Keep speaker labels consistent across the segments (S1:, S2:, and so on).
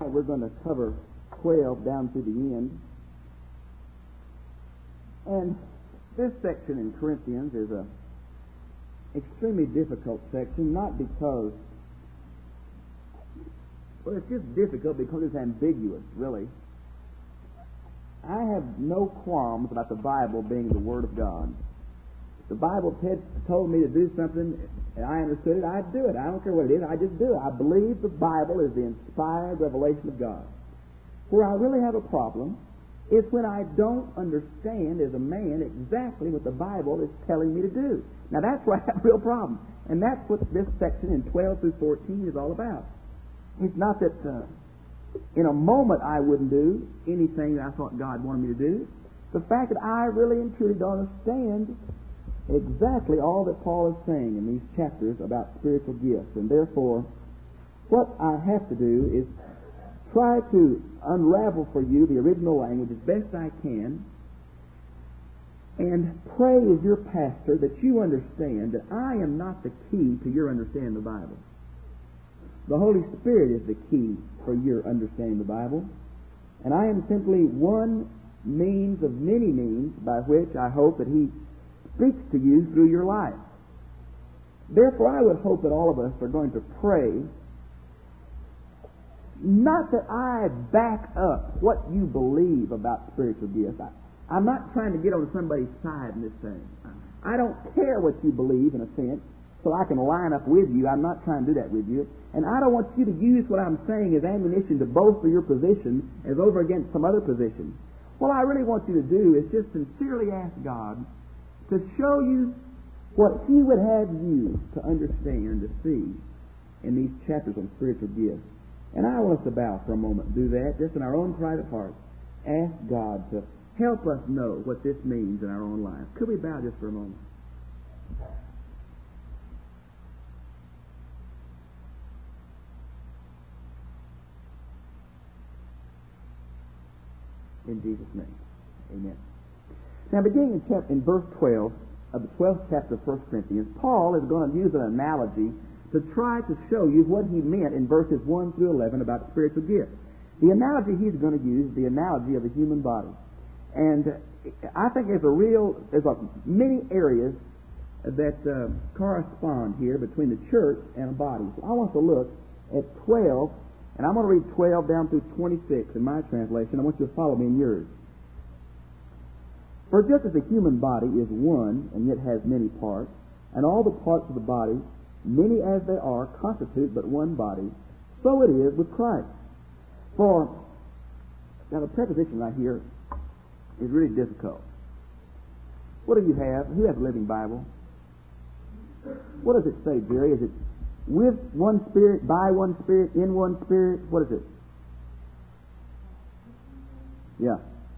S1: we're going to cover 12 down to the end. And this section in Corinthians is a extremely difficult section, not because, well, it's just difficult because it's ambiguous, really. I have no qualms about the Bible being the Word of God. If the Bible told me to do something and I understood it, I'd do it. I don't care what it is, I just do it. I believe the Bible is the inspired revelation of God. Where I really have a problem is when I don't understand as a man exactly what the Bible is telling me to do. Now that's where I have a real problem. And that's what this section in 12 through 14 is all about. It's not that in a moment I wouldn't do anything that I thought God wanted me to do. The fact that I really and truly don't understand exactly all that Paul is saying in these chapters about spiritual gifts. And therefore, what I have to do is try to unravel for you the original language as best I can, and pray as your pastor that you understand that I am not the key to your understanding the Bible. The Holy Spirit is the key for your understanding the Bible, and I am simply one means of many means by which I hope that He speaks to you through your life. Therefore, I would hope that all of us are going to pray, not that I back up what you believe about spiritual gifts. I'm not trying to get on somebody's side in this thing. I don't care what you believe, in a sense, so I can line up with you. I'm not trying to do that with you. And I don't want you to use what I'm saying as ammunition to bolster your position as over against some other position. What I really want you to do is just sincerely ask God to show you what He would have you to understand, to see in these chapters on spiritual gifts. And I want us to bow for a moment and do that, just in our own private heart. Ask God to help us know what this means in our own lives. Could we bow just for a moment? In Jesus' name. Amen. Now, beginning in verse 12 of the 12th chapter of 1 Corinthians, Paul is going to use an analogy to try to show you what he meant in verses 1 through 11 about spiritual gifts. The analogy he's going to use is the analogy of the human body. And I think there's many areas that correspond here between the church and a body. So I want to look at 12, and I'm going to read 12 down through 26 in my translation. I want you to follow me in yours. For just as the human body is one and yet has many parts, and all the parts of the body, many as they are, constitute but one body, so it is with Christ. For, now the preposition right here is really difficult. What do you have? Who has a Living Bible? What does it say, Jerry? Is it with one Spirit, by one Spirit, in one Spirit? What is it? Yeah.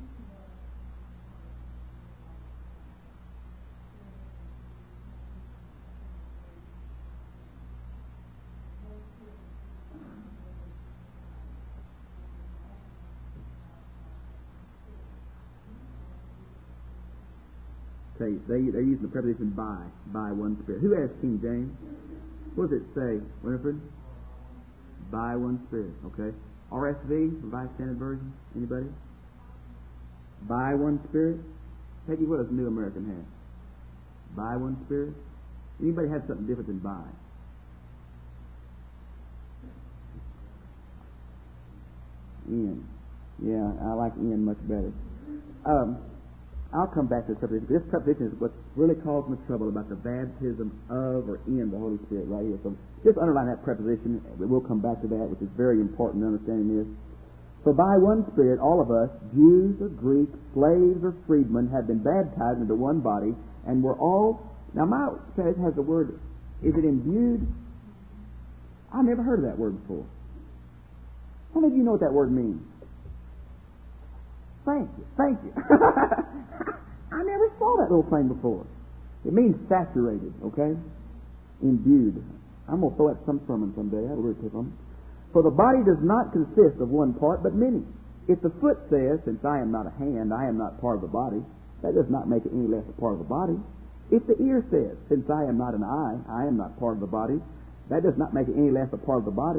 S1: They're using the preposition by one Spirit. Who has King James? What does it say, Winifred? By one Spirit, okay. RSV, Revised Standard Version, anybody? By one Spirit? Peggy, what does New American have? By one Spirit? Anybody have something different than by? In. Yeah, I like in much better. I'll come back to this preposition. This preposition is what really caused me trouble about the baptism of or in the Holy Spirit right here. So just underline that preposition. We'll come back to that, which is very important in understanding this. For by one Spirit, all of us, Jews or Greeks, slaves or freedmen, have been baptized into one body, and we're all... Now my translation has the word, is it imbued? I've never heard of that word before. How many of you know what that word means? Thank you. I never saw that little thing before. It means saturated, okay? Imbued. I'm going to throw that some sermon someday. I have a word tip on it. For the body does not consist of one part, but many. If the foot says, since I am not a hand, I am not part of the body, that does not make it any less a part of the body. If the ear says, since I am not an eye, I am not part of the body, that does not make it any less a part of the body.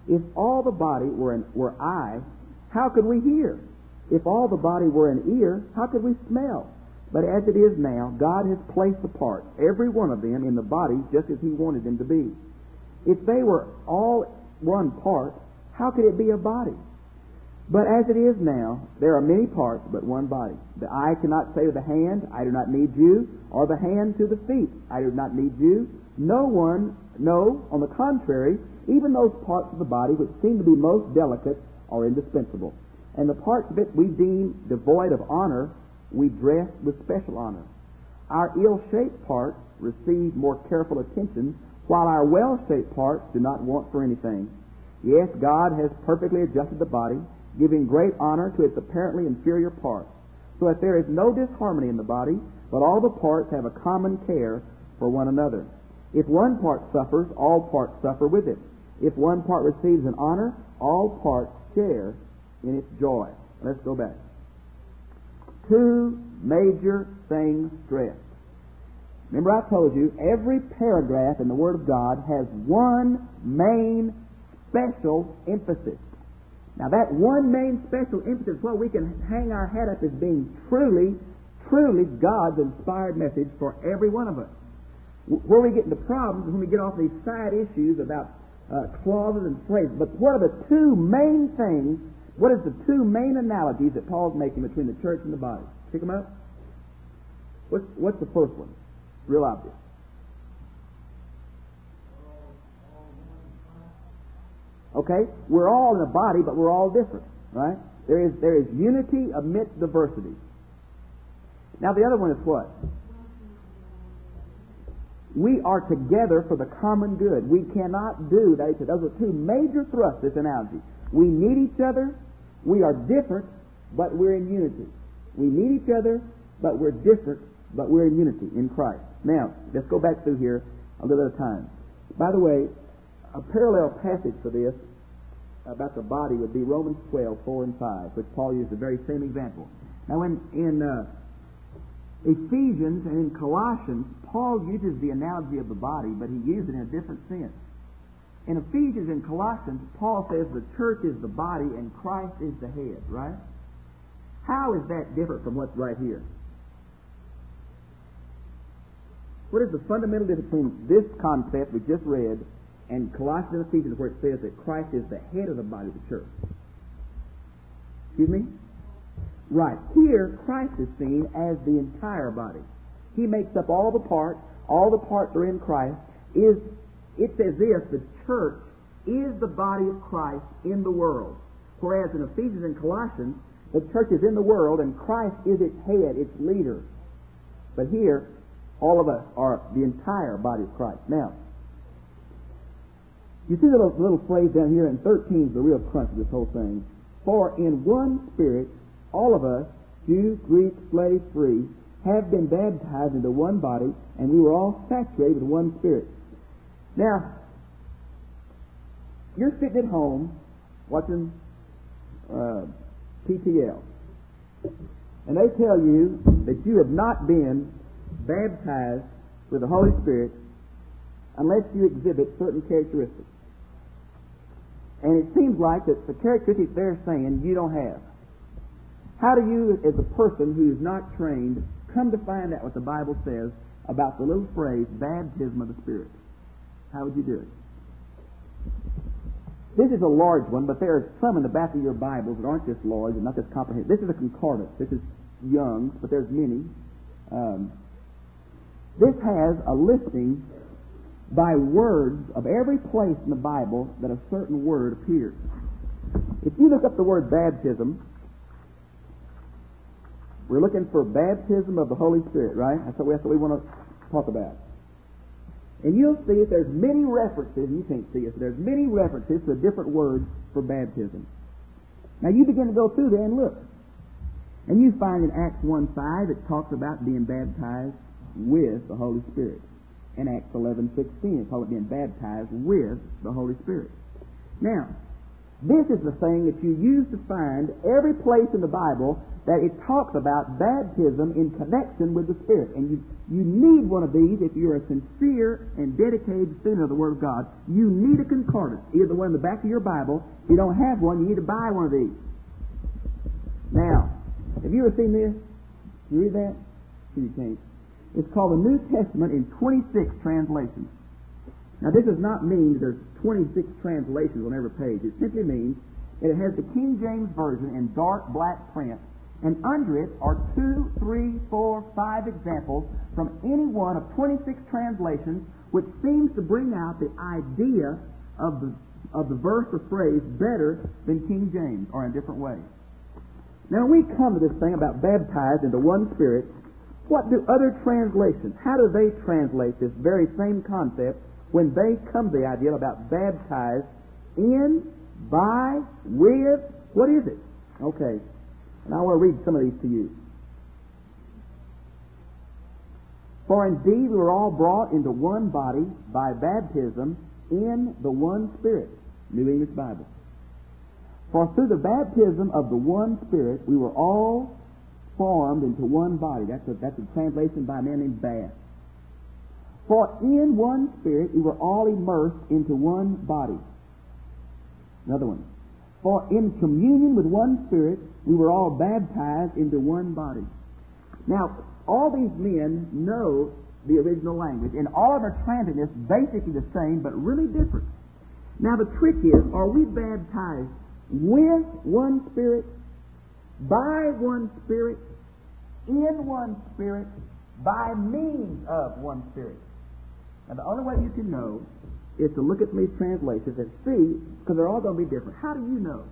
S1: If all the body were eye, how could we hear? If all the body were an ear, how could we smell? But as it is now, God has placed the parts, every one of them, in the body just as He wanted them to be. If they were all one part, how could it be a body? But as it is now, there are many parts, but one body. The eye cannot say to the hand, I do not need you, or the hand to the feet, I do not need you. No, on the contrary, even those parts of the body which seem to be most delicate are indispensable. And the parts of it we deem devoid of honor, we dress with special honor. Our ill-shaped parts receive more careful attention, while our well-shaped parts do not want for anything. Yes, God has perfectly adjusted the body, giving great honor to its apparently inferior parts, so that there is no disharmony in the body, but all the parts have a common care for one another. If one part suffers, all parts suffer with it. If one part receives an honor, all parts share in its joy. Let's go back. Two major things stressed. Remember, I told you every paragraph in the Word of God has one main special emphasis. Now, that one main special emphasis is what we can hang our hat up as being truly, truly God's inspired message for every one of us. Where we get into problems is when we get off these side issues about clauses and phrases. But what are the two main things? What is the two main analogies that Paul's making between the church and the body? Pick them up. What's the first one? Real obvious. Okay, we're all in a body, but we're all different, right? There is unity amidst diversity. Now the other one is what? We are together for the common good. We cannot do that. Those are two major thrusts, this analogy. We need each other. We are different, but we're in unity. We need each other, but we're different, but we're in unity in Christ. Now, let's go back through here a little at a time. By the way, a parallel passage for this about the body would be Romans 12, 4 and 5, which Paul used the very same example. Now, in Ephesians and in Colossians, Paul uses the analogy of the body, but he uses it in a different sense. In Ephesians and Colossians, Paul says the church is the body and Christ is the head, right? How is that different from what's right here? What is the fundamental difference between this concept we just read and Colossians and Ephesians, where it says that Christ is the head of the body of the church? Excuse me? Right. Here, Christ is seen as the entire body. He makes up all the parts. All the parts are in Christ. It's as if the church is the body of Christ in the world. Whereas in Ephesians and Colossians, the church is in the world and Christ is its head, its leader. But here, all of us are the entire body of Christ. Now, you see the little phrase down here in 13 is the real crunch of this whole thing. For in one Spirit, all of us, Jews, Greeks, slaves, free, have been baptized into one body, and we were all saturated with one Spirit. Now, you're sitting at home watching PTL, and they tell you that you have not been baptized with the Holy Spirit unless you exhibit certain characteristics. And it seems like that the characteristics they're saying you don't have. How do you, as a person who's not trained, come to find out what the Bible says about the little phrase, baptism of the Spirit? How would you do it? This is a large one, but there are some in the back of your Bibles that aren't this large and not this comprehensive. This is a concordance. This is Young's, but there's many. This has a listing by words of every place in the Bible that a certain word appears. If you look up the word baptism, we're looking for baptism of the Holy Spirit, right? That's what we want to talk about. And you'll see that there's many references, you can't see it, but there's many references to different words for baptism. Now you begin to go through there and look. And you find in Acts 1:5 it talks about being baptized with the Holy Spirit. In Acts 11:16 it talks about being baptized with the Holy Spirit. Now, This is the thing that you use to find every place in the Bible that it talks about baptism in connection with the Spirit. And you need one of these if you're a sincere and dedicated student of the Word of God. You need a concordance, either the one in the back of your Bible. If you don't have one, you need to buy one of these. Now, have you ever seen this? You read that? You can't. It's called the New Testament in 26 translations. Now, this does not mean that there's 26 translations on every page. It simply means that it has the King James Version in dark black print, and under it are 2, 3, 4, 5 examples from any one of 26 translations, which seems to bring out the idea of the verse or phrase better than King James, or in a different way. Now, when we come to this thing about baptized into one Spirit, what do other translations, how do they translate this very same concept when they come to the idea about baptized in, by, with, what is it? Okay, and I want to read some of these to you. For indeed we were all brought into one body by baptism in the one Spirit. New English Bible. For through the baptism of the one Spirit we were all formed into one body. That's a translation by a man named Bass. For in one Spirit we were all immersed into one body. Another one. For in communion with one Spirit we were all baptized into one body. Now, all these men know the original language, and all of them are translating this basically the same, but really different. Now, the trick is, are we baptized with one Spirit, by one Spirit, in one Spirit, by means of one Spirit? Now, the only way you can know is to look at these translations and see, because they're all going to be different. How do you know?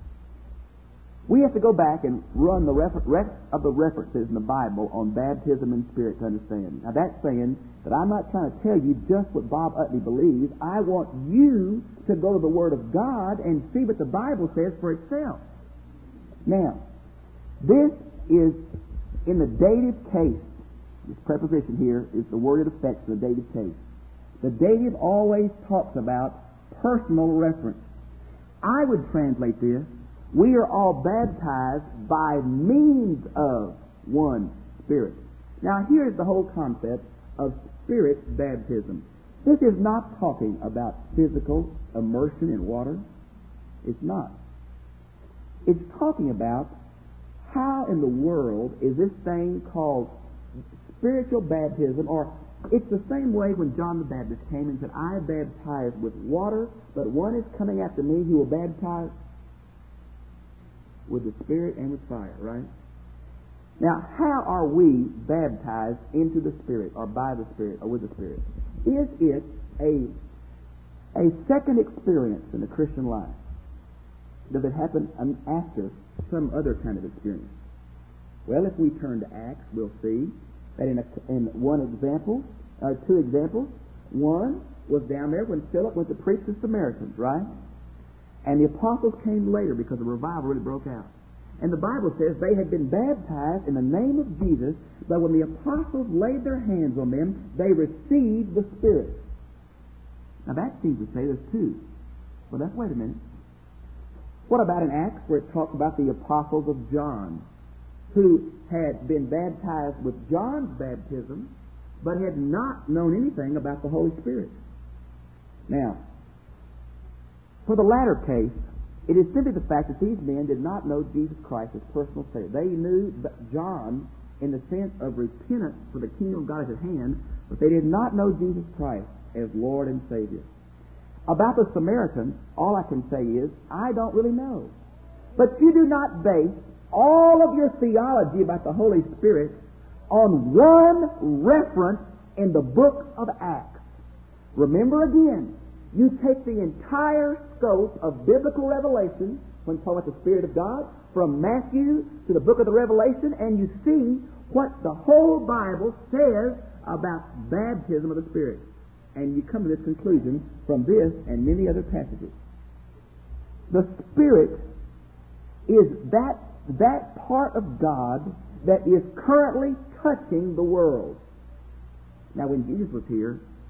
S1: We have to go back and run the rest of the references in the Bible on baptism and Spirit to understand. Now, that's saying that I'm not trying to tell you just what Bob Utley believes. I want you to go to the Word of God and see what the Bible says for itself. Now, this is in the dative case. This preposition here is the word it affects in the dative case. The dative always talks about personal reference. I would translate this, we are all baptized by means of one Spirit. Now here's the whole concept of Spirit baptism. This is not talking about physical immersion in water. It's not. It's talking about how in the world is this thing called spiritual baptism, or it's the same way when John the Baptist came and said, I baptize with water, but one is coming after me who will baptize with the Spirit and with fire, right? Now, how are we baptized into the Spirit, or by the Spirit, or with the Spirit? Is it a second experience in the Christian life? Does it happen after some other kind of experience? Well, if we turn to Acts, we'll see that in one example, two examples. One was down there when Philip went to preach to Samaritans, right? And the apostles came later because the revival really broke out. And the Bible says they had been baptized in the name of Jesus, but when the apostles laid their hands on them, they received the Spirit. Now that seems to say there's two. Well, wait a minute. What about in Acts where it talks about the apostles of John, who had been baptized with John's baptism, but had not known anything about the Holy Spirit? Now, for the latter case, it is simply the fact that these men did not know Jesus Christ as personal Savior. They knew John in the sense of repentance, for the kingdom of God is at hand, but they did not know Jesus Christ as Lord and Savior. About the Samaritans, all I can say is, I don't really know. But you do not base all of your theology about the Holy Spirit on one reference in the book of Acts. Remember again, you take the entire scope of biblical revelation when talking about the Spirit of God, from Matthew to the book of the Revelation, and you see what the whole Bible says about baptism of the Spirit. And you come to this conclusion from this and many other passages. The Spirit is that part of God that is currently touching the world. Now, when Jesus was here,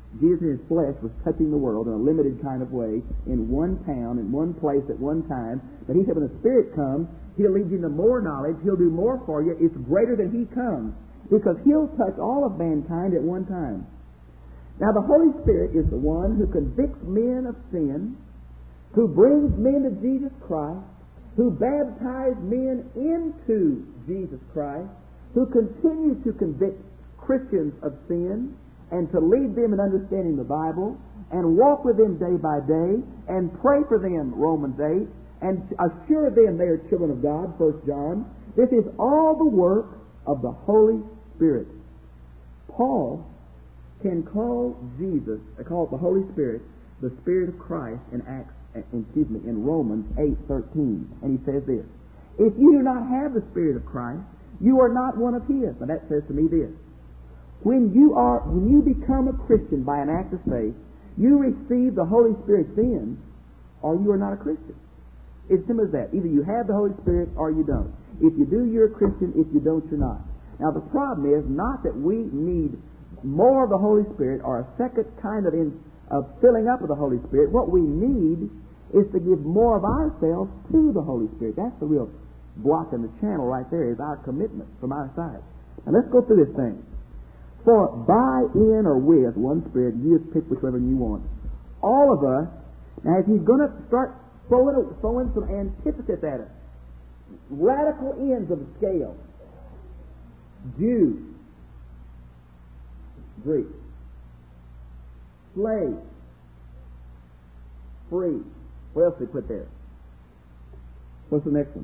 S1: Jesus in his flesh was touching the world in a limited kind of way in one town, in one place at one time. But he said when the Spirit comes, he'll lead you into more knowledge. He'll do more for you. It's greater than he comes because he'll touch all of mankind at one time. Now the Holy Spirit is the one who convicts men of sin, who brings men to Jesus Christ, who baptizes men into Jesus Christ, who continues to convict Christians of sin and to lead them in understanding the Bible and walk with them day by day and pray for them, Romans 8, and assure them they are children of God, 1 John. This is all the work of the Holy Spirit. Paul can call Jesus, call the Holy Spirit, the Spirit of Christ in Romans 8:13. And he says this, if you do not have the Spirit of Christ, you are not one of his. Now that says to me this, when you become a Christian by an act of faith, you receive the Holy Spirit then, or you are not a Christian. It's simple as that. Either you have the Holy Spirit or you don't. If you do, you're a Christian. If you don't, you're not. Now the problem is not that we need more of the Holy Spirit or a second kind of filling up of the Holy Spirit. What we need is to give more of ourselves to the Holy Spirit. That's the real block in the channel right there, is our commitment from our side. Now let's go through this thing. For by, in, or with one Spirit, you just pick whichever you want. All of us, now if he's going to start throwing some antithesis at us, radical ends of the scale, Jews, Greek, slave, free. What else did they put there? What's the next one?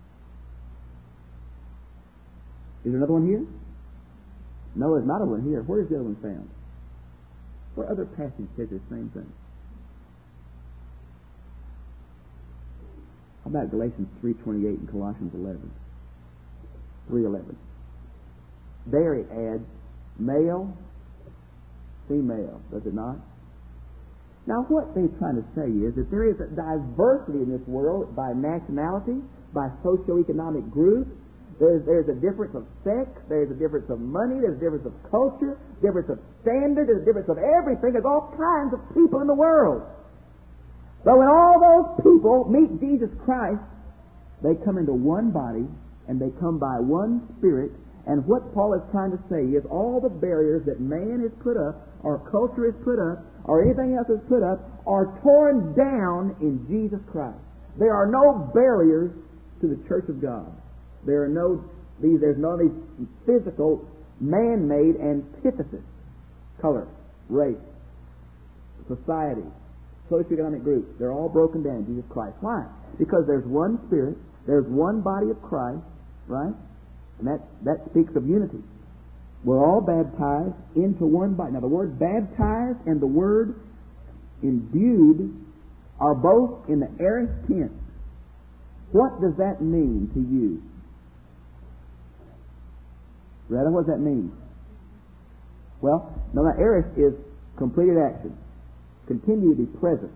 S1: Is there another one here? No, there's not a one here. Where is the other one found? What other passage says the same thing? How about Galatians 3:28 and Colossians 3:11? There it adds male, female, does it not? Now what they're trying to say is that there is a diversity in this world by nationality, by socioeconomic group. There's a difference of sex, there's a difference of money, there's a difference of culture, difference of standard, there's a difference of everything. There's all kinds of people in the world. But when all those people meet Jesus Christ, they come into one body and they come by one Spirit. And what Paul is trying to say is all the barriers that man has put up, or culture has put up, or anything else has put up, are torn down in Jesus Christ. There are no barriers to the church of God. There's no these physical, man-made antitheses. Color, race, society, socioeconomic groups. They're all broken down in Jesus Christ. Why? Because there's one Spirit, there's one body of Christ, right? And that speaks of unity. We're all baptized into one body. Now the word baptized and the word imbued are both in the aorist tense. What does that mean to you? Rather, what does that mean? Well, no, the aorist is completed action. Continue to be present.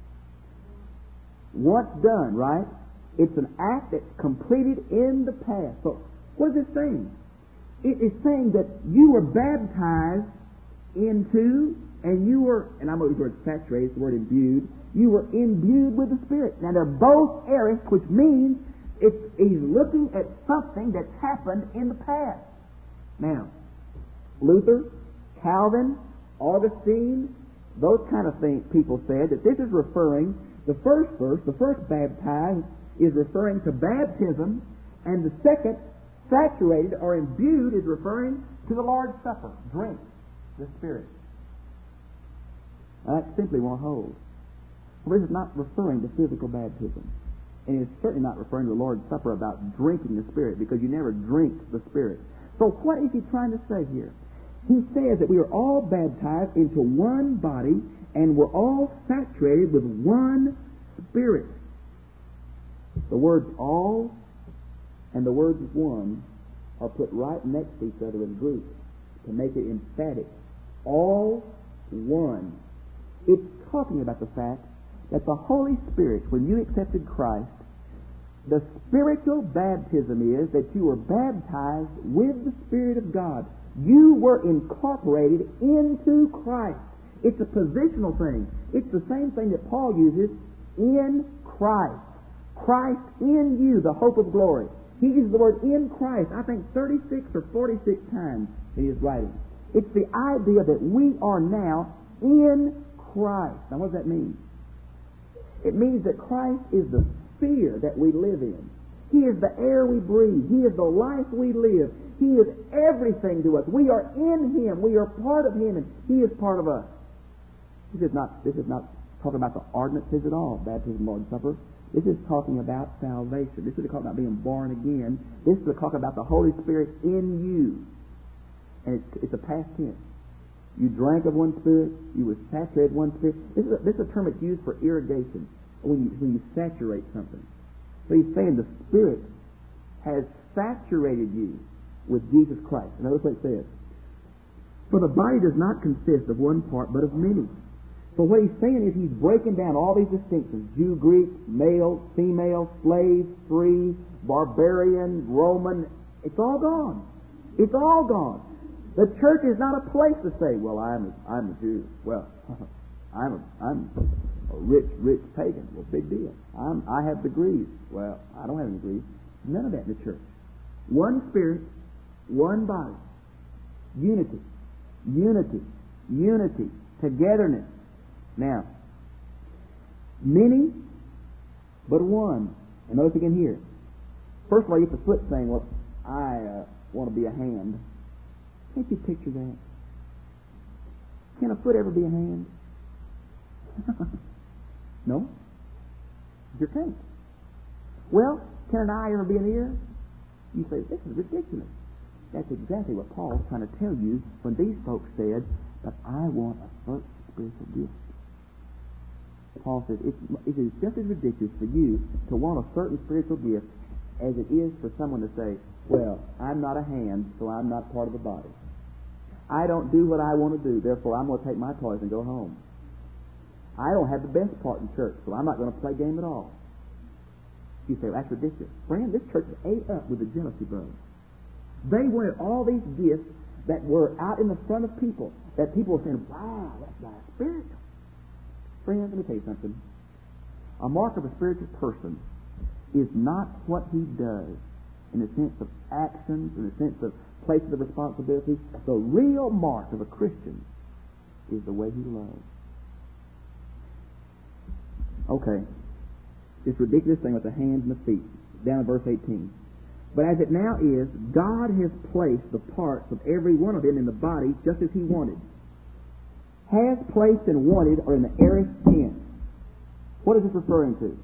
S1: Once done, right? It's an act that's completed in the past. So, what is it saying? It is saying that you were baptized into, and you were, and I'm going to use the word saturated, the word imbued, you were imbued with the Spirit. Now, they're both aorist, which means he's looking at something that's happened in the past. Now, Luther, Calvin, Augustine, those kind of people said that this is referring, the first verse, the first baptized, is referring to baptism, and the second, saturated or imbued, is referring to the Lord's Supper, drink, the Spirit. Now, that simply won't hold. Well, this is not referring to physical baptism. And it's certainly not referring to the Lord's Supper about drinking the Spirit, because you never drink the Spirit. So what is he trying to say here? He says that we are all baptized into one body, and we're all saturated with one Spirit. The words all and the words one are put right next to each other in groups to make it emphatic. All one. It's talking about the fact that the Holy Spirit, when you accepted Christ, the spiritual baptism is that you were baptized with the Spirit of God. You were incorporated into Christ. It's a positional thing. It's the same thing that Paul uses in Christ. Christ in you, the hope of glory. He uses the word in Christ, I think 36 or 46 times in his writing. It's the idea that we are now in Christ. Now what does that mean? It means that Christ is the sphere that we live in. He is the air we breathe. He is the life we live. He is everything to us. We are in Him. We are part of Him, and He is part of us. This is not talking about the ordinances at all, baptism, Lord's Supper. This is talking about salvation. This is talking about being born again. This is talking about the Holy Spirit in you. And it's a past tense. You drank of one Spirit. You were saturated with one Spirit. This is a term that's used for irrigation, when you saturate something. So he's saying the Spirit has saturated you with Jesus Christ. And notice what it says. For the body does not consist of one part, but of many. So what he's saying is he's breaking down all these distinctions. Jew, Greek, male, female, slave, free, barbarian, Roman. It's all gone. It's all gone. The church is not a place to say, well, I'm a Jew. Well, I'm a rich pagan. Well, big deal. I have degrees. Well, I don't have any degrees. None of that in the church. One Spirit, one body. Unity. Unity. Unity. Togetherness. Now, many, but one. And notice again here. First of all, you have the foot saying, well, I want to be a hand. Can't you picture that? Can a foot ever be a hand? No? You can't. Well, can an eye ever be an ear? You say, this is ridiculous. That's exactly what Paul's trying to tell you when these folks said, but I want a certain spiritual gift. Paul says, it is just as ridiculous for you to want a certain spiritual gift as it is for someone to say, well, I'm not a hand, so I'm not part of the body. I don't do what I want to do, therefore I'm going to take my toys and go home. I don't have the best part in church, so I'm not going to play game at all. You say, well, that's ridiculous. Friend, this church ate up with the jealousy brothers. They wanted all these gifts that were out in the front of people, that people were saying, wow, that's not spiritual. Friends, let me tell you something. A mark of a spiritual person is not what he does in the sense of actions, in the sense of places of responsibility. The real mark of a Christian is the way he loves. Okay. This ridiculous thing with the hands and the feet. Down in verse 18. But as it now is, God has placed the parts of every one of them in the body just as He wanted. Has placed and wanted are in the aorist tense. What is this referring to?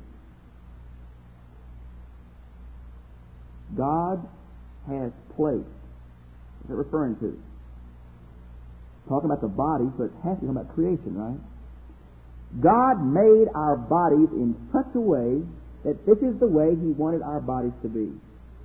S1: God has placed. What's it referring to? Talking about the body, so it has to be talking about creation, right? God made our bodies in such a way that this is the way He wanted our bodies to be.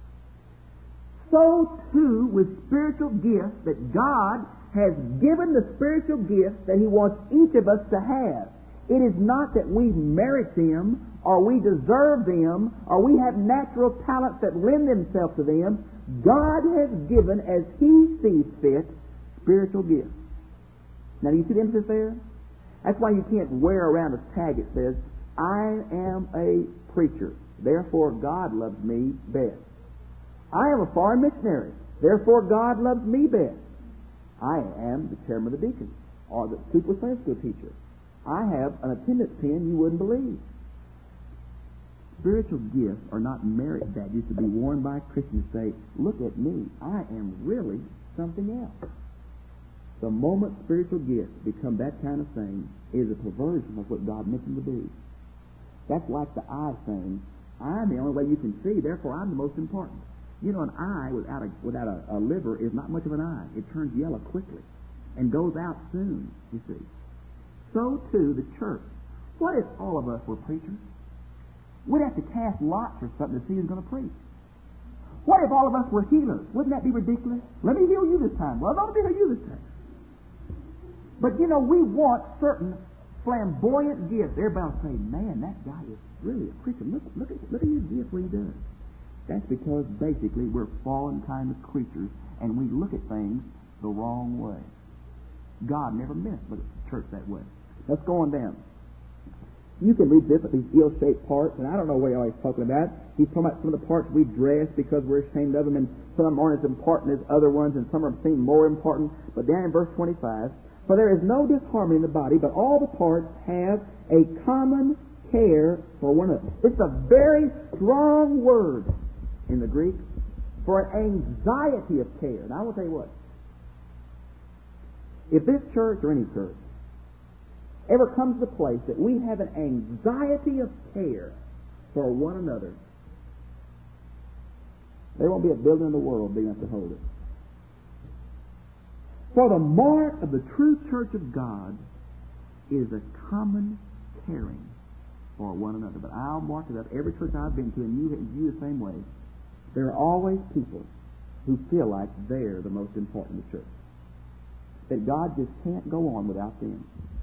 S1: So too with spiritual gifts, that God has given the spiritual gifts that He wants each of us to have. It is not that we merit them, or we deserve them, or we have natural talents that lend themselves to them. God has given, as He sees fit, spiritual gifts. Now, do you see the emphasis there? That's why you can't wear around a tag that says, I am a preacher, therefore God loves me best. I am a foreign missionary, therefore God loves me best. I am the chairman of the deacons, or the super Sunday school teacher. I have an attendance pin you wouldn't believe. Spiritual gifts are not merit badges to be worn by Christians to say, look at me, I am really something else. The moment spiritual gifts become that kind of thing, it is a perversion of what God meant them to be. That's like the eye saying, I'm the only way you can see, therefore I'm the most important. You know, an eye without a liver is not much of an eye. It turns yellow quickly and goes out soon, you see. So too the church. What if all of us were preachers? We'd have to cast lots or something to see who's going to preach. What if all of us were healers? Wouldn't that be ridiculous? Let me heal you this time. Well, let me heal you this time. But, you know, we want certain flamboyant gifts. Everybody will say, man, that guy is really a Christian. Look at his gift, what he does. That's because, basically, we're fallen kind of creatures, and we look at things the wrong way. God never meant, but church that way. Let's go on down. You can read this with these ill-shaped parts, and I don't know what he's talking about. He's talking about some of the parts we dress because we're ashamed of them, and some aren't as important as other ones, and some are seen more important. But down in verse 25, for there is no disharmony in the body, but all the parts have a common care for one another. It's a very strong word in the Greek for an anxiety of care. Now I will tell you what. If this church or any church ever comes to the place that we have an anxiety of care for one another, there won't be a building in the world big enough to hold it. For the mark of the true church of God is a common caring for one another. But I'll mark it up. Every church I've been to, and you the same way, there are always people who feel like they're the most important in the church. That God just can't go on without them.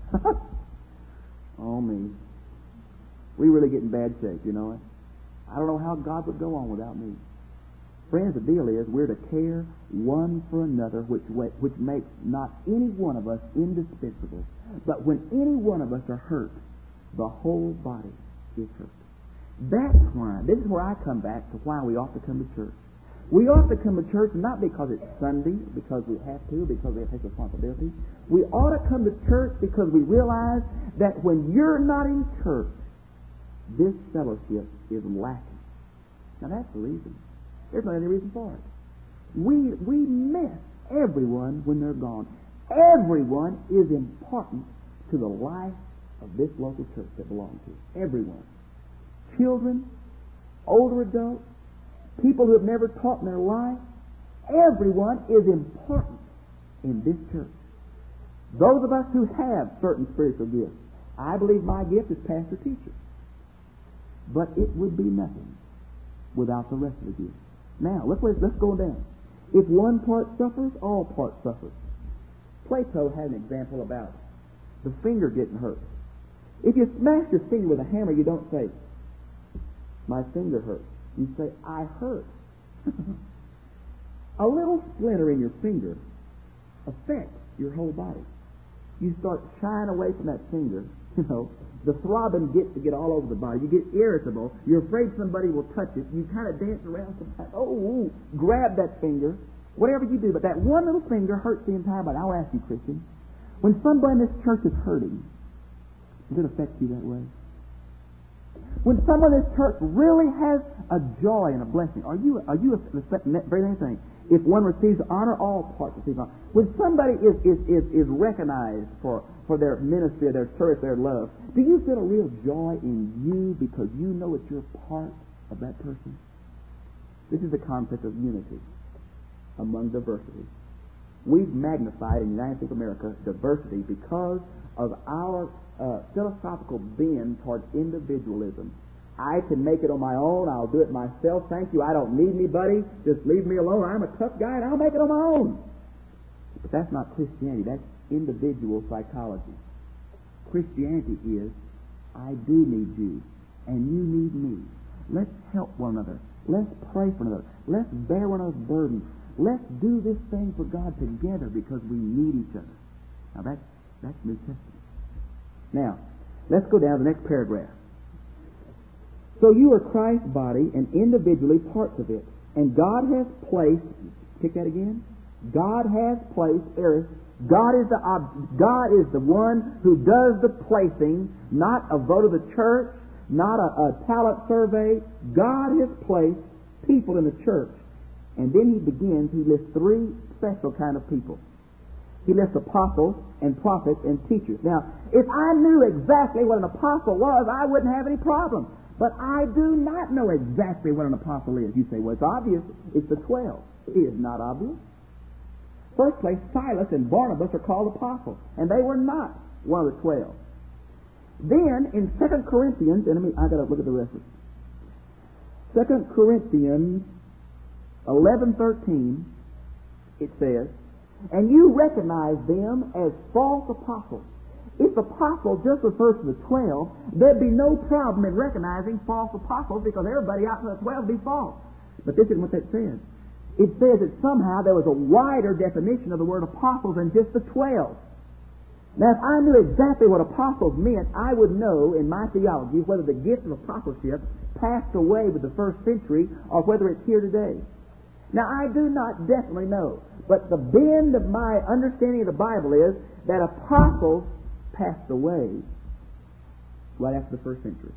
S1: Oh, me. We really get in bad shape, you know it. I don't know how God would go on without me. Friends, the deal is we're to care one for another, which makes not any one of us indispensable. But when any one of us are hurt, the whole body is hurt. That's why, this is where I come back to why we ought to come to church. We ought to come to church not because it's Sunday, because we have to, because we have to take responsibility. We ought to come to church because we realize that when you're not in church, this fellowship is lacking. Now that's the reason. There's not any reason for it. We miss everyone when they're gone. Everyone is important to the life of this local church that belongs to it. Everyone. Children, older adults, people who have never taught in their life, everyone is important in this church. Those of us who have certain spiritual gifts, I believe my gift is pastor-teacher. But it would be nothing without the rest of the gifts. Now, let's go down. If one part suffers, all parts suffer. Plato had an example about the finger getting hurt. If you smash your finger with a hammer, you don't say, my finger hurts. You say, I hurt. A little splinter in your finger affects your whole body. You start shying away from that finger, the throbbing gets to get all over the body. You get irritable. You're afraid somebody will touch it. You kind of dance around sometimes. Oh, grab that finger. Whatever you do, but that one little finger hurts the entire body. I'll ask you, Christian, when somebody in this church is hurting, does it affect you that way? When someone in this church really has a joy and a blessing, are you expecting that very thing? If one receives honor, all parts receive honor. When somebody is recognized for their ministry, their service, their love, do you feel a real joy in you because you know that you're part of that person? This is the concept of unity among diversity. We've magnified in the United States of America diversity because of our philosophical bend toward individualism. I can make it on my own. I'll do it myself. Thank you. I don't need anybody. Just leave me alone. I'm a tough guy and I'll make it on my own. But that's not Christianity. That's individual psychology. Christianity is, I do need you and you need me. Let's help one another. Let's pray for one another. Let's bear one another's burdens. Let's do this thing for God together because we need each other. Now that's New Testament. Now, let's go down to the next paragraph. So you are Christ's body and individually parts of it. And God has placed, pick that again. God has placed, God is the one who does the placing, not a vote of the church, not a talent survey. God has placed people in the church. And then he lists three special kind of people. He lists apostles and prophets and teachers. Now, if I knew exactly what an apostle was, I wouldn't have any problem. But I do not know exactly what an apostle is. You say, well, it's obvious. It's the 12. It is not obvious. First place, Silas and Barnabas are called apostles, and they were not one of the 12. Then, in 2 Corinthians, and I've got to look at the rest of it. 2 Corinthians 11:13, it says, and you recognize them as false apostles. If apostle just refers to the 12, there'd be no problem in recognizing false apostles because everybody outside the 12 would be false. But this isn't what that says. It says that somehow there was a wider definition of the word apostle than just the 12. Now, if I knew exactly what apostles meant, I would know in my theology whether the gift of apostleship passed away with the first century or whether it's here today. Now, I do not definitely know, but the bend of my understanding of the Bible is that apostles passed away right after the first century.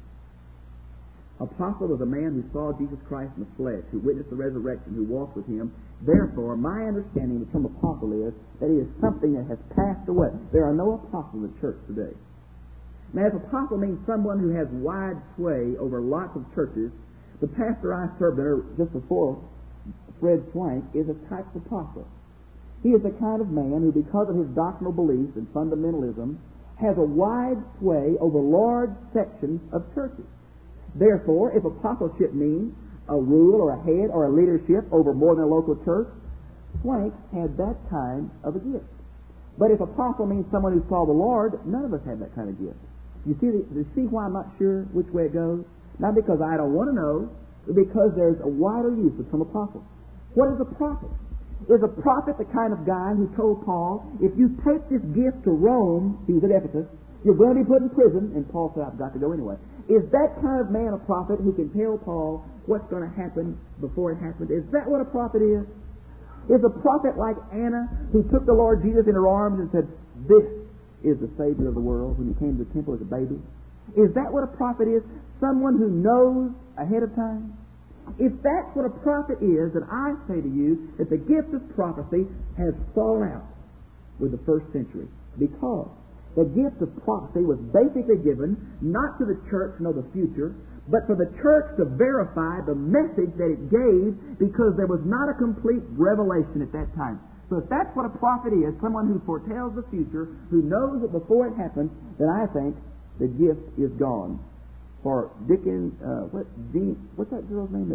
S1: Apostle was a man who saw Jesus Christ in the flesh, who witnessed the resurrection, who walked with him. Therefore, my understanding of the term apostle is that he is something that has passed away. There are no apostles in the church today. Now, if apostle means someone who has wide sway over lots of churches, the pastor I served there just before, Fred Swank, is a type of apostle. He is the kind of man who, because of his doctrinal beliefs and fundamentalism, has a wide sway over large sections of churches. Therefore, if apostleship means a rule or a head or a leadership over more than a local church, Swank had that kind of a gift. But if apostle means someone who saw the Lord, none of us have that kind of gift. You see why I'm not sure which way it goes? Not because I don't want to know, but because there's a wider use of some apostles. What is a prophet? Is a prophet the kind of guy who told Paul, if you take this gift to Rome, he was at Ephesus, you're going to be put in prison, and Paul said, I've got to go anyway. Is that kind of man a prophet who can tell Paul what's going to happen before it happens? Is that what a prophet is? Is a prophet like Anna, who took the Lord Jesus in her arms and said, this is the Savior of the world, when he came to the temple as a baby? Is that what a prophet is? Someone who knows ahead of time? If that's what a prophet is, then I say to you that the gift of prophecy has fallen out with the first century, because the gift of prophecy was basically given not to the church to know the future, but for the church to verify the message that it gave, because there was not a complete revelation at that time. So if that's what a prophet is, someone who foretells the future, who knows it before it happens, then I think the gift is gone. For Dickens, what's that girl's name?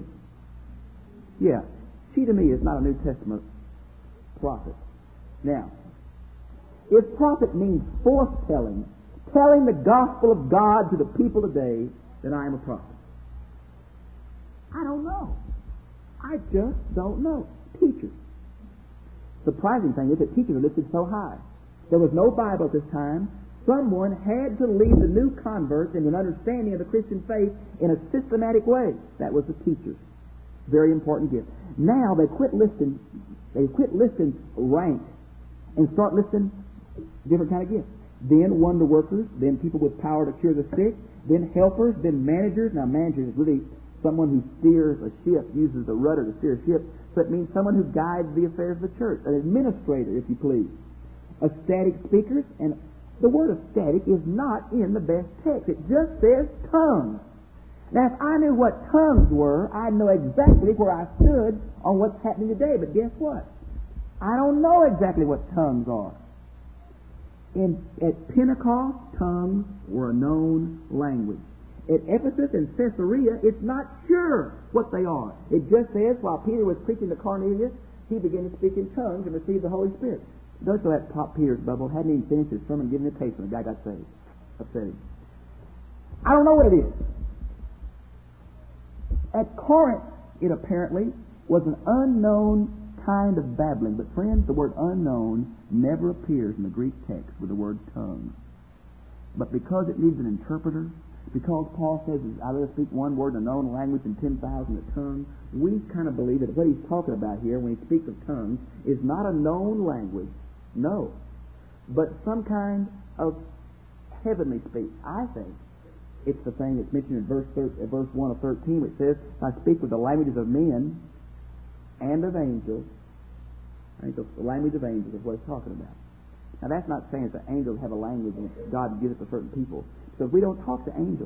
S1: She to me is not a New Testament prophet. Now, if prophet means foretelling, telling the gospel of God to the people today, then I am a prophet. I don't know. I just don't know. Teachers. Surprising thing is that teachers are listed so high. There was no Bible at this time. Someone had to lead the new converts in an understanding of the Christian faith in a systematic way. That was the teachers. Very important gift. Now they quit listing rank and start listing different kind of gifts. Then wonder workers, then people with power to cure the sick, then helpers, then managers. Now managers is really someone who steers a ship, uses the rudder to steer a ship. So it means someone who guides the affairs of the church. An administrator, if you please. Ecstatic speakers, and the word ecstatic is not in the best text. It just says tongues. Now, if I knew what tongues were, I'd know exactly where I stood on what's happening today. But guess what? I don't know exactly what tongues are. At Pentecost, tongues were a known language. At Ephesus and Caesarea, it's not sure what they are. It just says, while Peter was preaching to Cornelius, he began to speak in tongues and received the Holy Spirit. Don't show that Pop Peter's bubble. Hadn't even finished his sermon, giving a taste when the guy got saved. Upset him. I don't know what it is. At Corinth, it apparently was an unknown kind of babbling. But friends, the word unknown never appears in the Greek text with the word tongues. But because it needs an interpreter, because Paul says, I'd rather speak one word in a known language than 10,000 a tongue, we kind of believe that what he's talking about here when he speaks of tongues is not a known language, no, but some kind of heavenly speech. I think it's the thing that's mentioned in verse 1 of 13, which says, I speak with the languages of men and of angels. I think the language of angels is what he's talking about. Now that's not saying that the angels have a language and God gives it to certain people. So we don't talk to angels.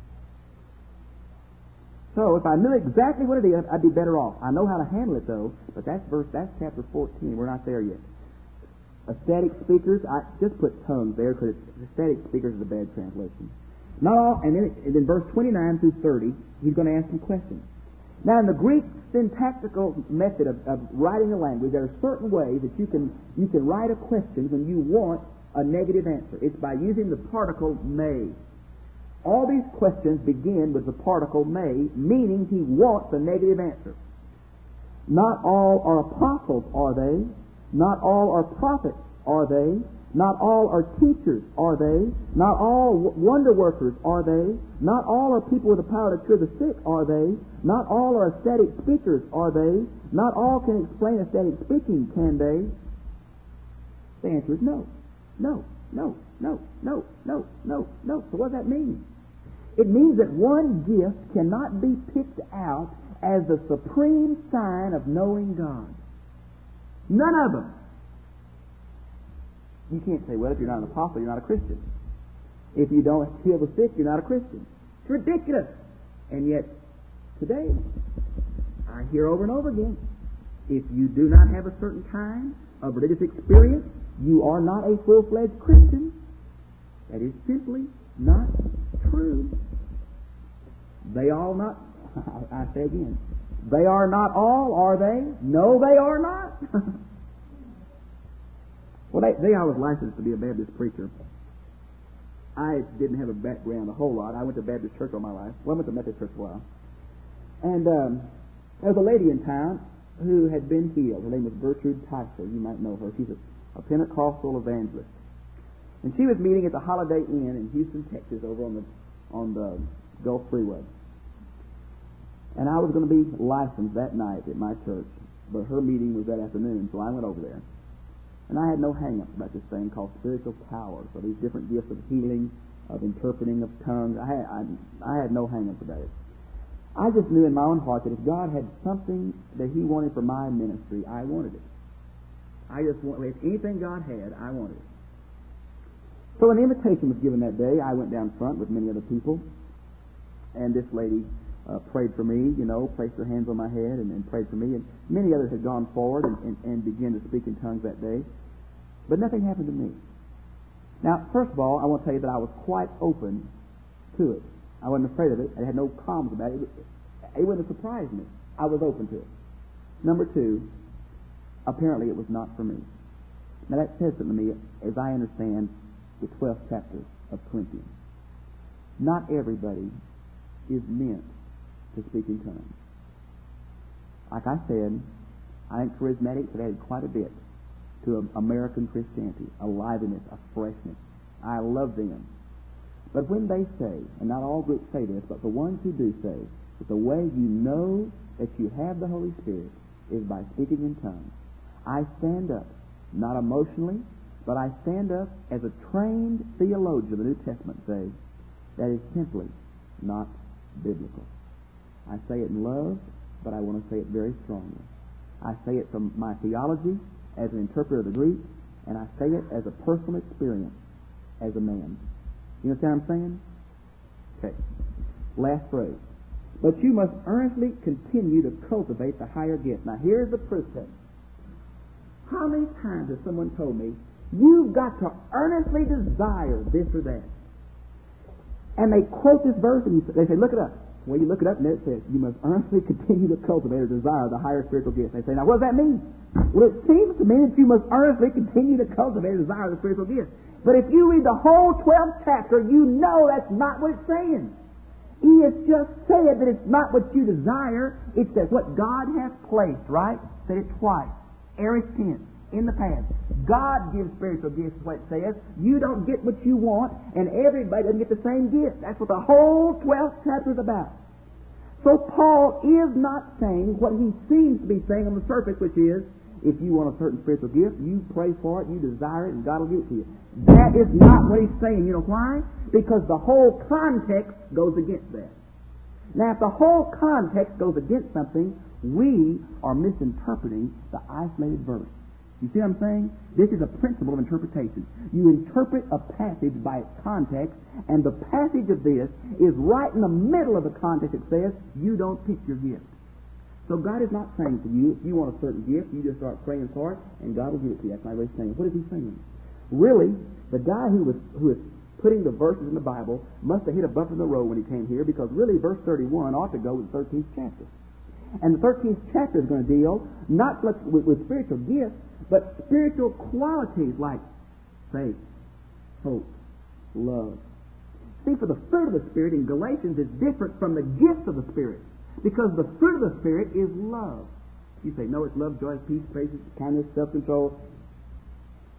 S1: So if I knew exactly what it is, I'd be better off. I know how to handle it though, but that's chapter 14. We're not there yet. Ecstatic speakers, I just put tongues there because ecstatic speakers is a bad translation. Not all, and then verse 29 through 30, he's going to ask some questions. Now, in the Greek syntactical method of writing a language, there are certain ways that you can write a question when you want a negative answer. It's by using the particle may. All these questions begin with the particle may, meaning he wants a negative answer. Not all are apostles, are they? Not all are prophets, are they? Not all are teachers, are they? Not all wonder workers, are they? Not all are people with the power to cure the sick, are they? Not all are aesthetic speakers, are they? Not all can explain aesthetic speaking, can they? The answer is no. No, no, no, no, no, no, no. So what does that mean? It means that one gift cannot be picked out as the supreme sign of knowing God. None of them. You can't say, well, if you're not an apostle, you're not a Christian. If you don't heal the sick, you're not a Christian. It's ridiculous. And yet, today, I hear over and over again, if you do not have a certain kind of religious experience, you are not a full-fledged Christian. That is simply not true. They all not, I say again, they are not all, are they? No, they are not. Well, I was licensed to be a Baptist preacher. I didn't have a background a whole lot. I went to Baptist church all my life. Well, I went to Methodist church for a while. And there was a lady in town who had been healed. Her name was Gertrude Tyser. You might know her. She's a Pentecostal evangelist. And she was meeting at the Holiday Inn in Houston, Texas, over on the Gulf Freeway. And I was going to be licensed that night at my church, but her meeting was that afternoon, so I went over there. And I had no hang-ups about this thing called spiritual power. So these different gifts of healing, of interpreting of tongues, I had no hang-ups about it. I just knew in my own heart that if God had something that He wanted for my ministry, I wanted it. If anything God had, I wanted it. So an invitation was given that day. I went down front with many other people, and this lady prayed for me, placed her hands on my head and prayed for me. And many others had gone forward and began to speak in tongues that day. But nothing happened to me. Now, first of all, I want to tell you that I was quite open to it. I wasn't afraid of it. I had no qualms about it. It wouldn't have surprised me. I was open to it. Number two, apparently it was not for me. Now, that says something to me as I understand the 12th chapter of Corinthians. Not everybody is meant to speak in tongues. Like I said, I think charismatics have added quite a bit to American Christianity, a liveliness, a freshness. I love them. But when they say, and not all groups say this, but the ones who do say, that the way you know that you have the Holy Spirit is by speaking in tongues, I stand up, not emotionally, but I stand up as a trained theologian of the New Testament, say, that is simply not biblical. I say it in love, but I want to say it very strongly. I say it from my theology as an interpreter of the Greek, and I say it as a personal experience as a man. You understand what I'm saying? Okay. Last phrase. But you must earnestly continue to cultivate the higher gift. Now here's the proof text. How many times has someone told me, you've got to earnestly desire this or that? And they quote this verse and they say, look it up. Well, you look it up and it says, you must earnestly continue to cultivate or desire the higher spiritual gifts. They say, now what does that mean? Well, it seems to me that you must earnestly continue to cultivate or desire the spiritual gifts. But if you read the whole 12th chapter, you know that's not what it's saying. He has just said that it's not what you desire. It's that what God has placed, right? Said it twice. Aorist tense. In the past. God gives spiritual gifts, is what it says. You don't get what you want, and everybody doesn't get the same gift. That's what the whole 12th chapter is about. So Paul is not saying what he seems to be saying on the surface, which is, if you want a certain spiritual gift, you pray for it, you desire it, and God will give it to you. That is not what he's saying. You know why? Because the whole context goes against that. Now, if the whole context goes against something, we are misinterpreting the isolated verse. You see what I'm saying? This is a principle of interpretation. You interpret a passage by its context, and the passage of this is right in the middle of the context. It says, you don't pick your gift. So God is not saying to you, if you want a certain gift, you just start praying for it, and God will give it to you. That's not what he's saying. What is he saying? Really, the guy who is putting the verses in the Bible must have hit a bump in the road when he came here, because really verse 31 ought to go with the 13th chapter. And the 13th chapter is going to deal not so much with spiritual gifts, but spiritual qualities like faith, hope, love. See, for the fruit of the Spirit in Galatians is different from the gifts of the Spirit, because the fruit of the Spirit is love. You say, no, it's love, joy, peace, patience, kindness, self-control.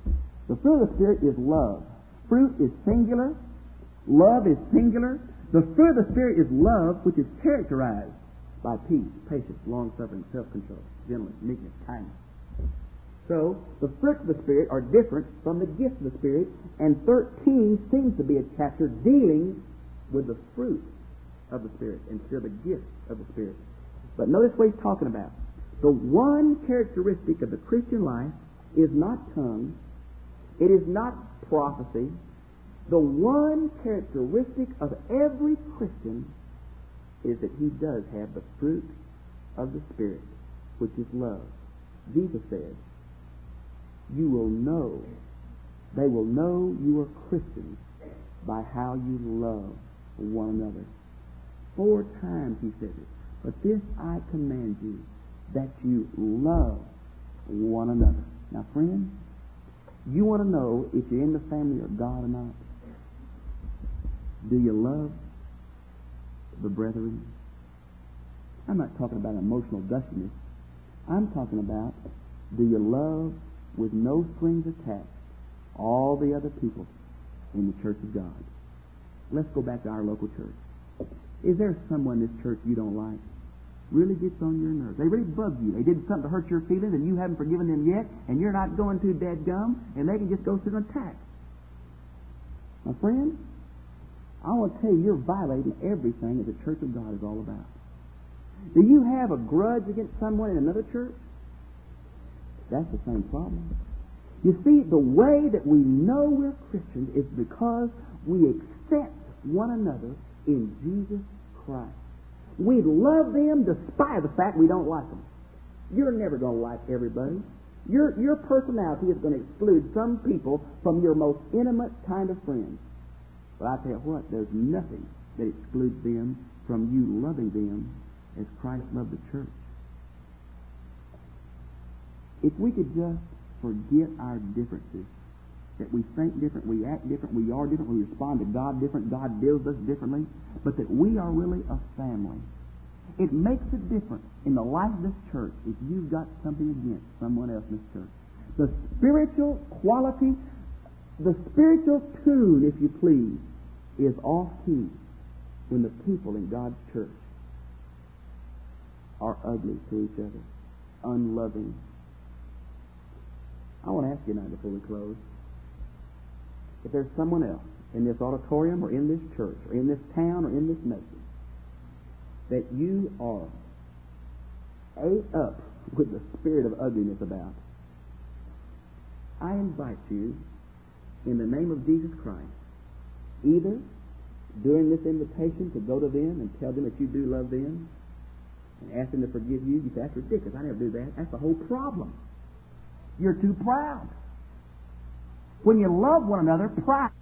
S1: The fruit of the Spirit is love. Fruit is singular. Love is singular. The fruit of the Spirit is love, which is characterized by peace, patience, long-suffering, self-control, gentleness, meekness, kindness. So, the fruits of the Spirit are different from the gifts of the Spirit, and 13 seems to be a chapter dealing with the fruit of the Spirit instead of the gifts of the Spirit. But notice what he's talking about. The one characteristic of the Christian life is not tongues. It is not prophecy. The one characteristic of every Christian is that he does have the fruit of the Spirit, which is love. Jesus says, you will know, they will know you are Christians by how you love one another. 4 times he says it. But this I command you, that you love one another. Now, friends, you want to know if you're in the family of God or not? Do you love the brethren? I'm not talking about emotional gushiness. I'm talking about, do you love with no strings attached all the other people in the church of God? Let's go back to our local church. Is there someone in this church you don't like? Really gets on your nerves. They really bug you. They did something to hurt your feelings and you haven't forgiven them yet, and you're not going too dadgum, and they can just go through an attack. My friend, I want to tell you, you're violating everything that the church of God is all about. Do you have a grudge against someone in another church? That's the same problem. You see, the way that we know we're Christians is because we accept one another in Jesus Christ. We love them despite the fact we don't like them. You're never going to like everybody. Your personality is going to exclude some people from your most intimate kind of friends. But I tell you what, there's nothing that excludes them from you loving them as Christ loved the church. If we could just forget our differences, that we think different, we act different, we are different, we respond to God different, God deals with us differently, but that we are really a family. It makes a difference in the life of this church if you've got something against someone else in this church. The spiritual quality, the spiritual tune, if you please, is off key when the people in God's church are ugly to each other, unloving. I want to ask you now before we close, if there's someone else in this auditorium or in this church or in this town or in this nation that you are ate up with the spirit of ugliness about, I invite you, in the name of Jesus Christ, either during this invitation to go to them and tell them that you do love them and ask them to forgive you. You say, that's ridiculous, I never do that. That's the whole problem. You're too proud. When you love one another, pride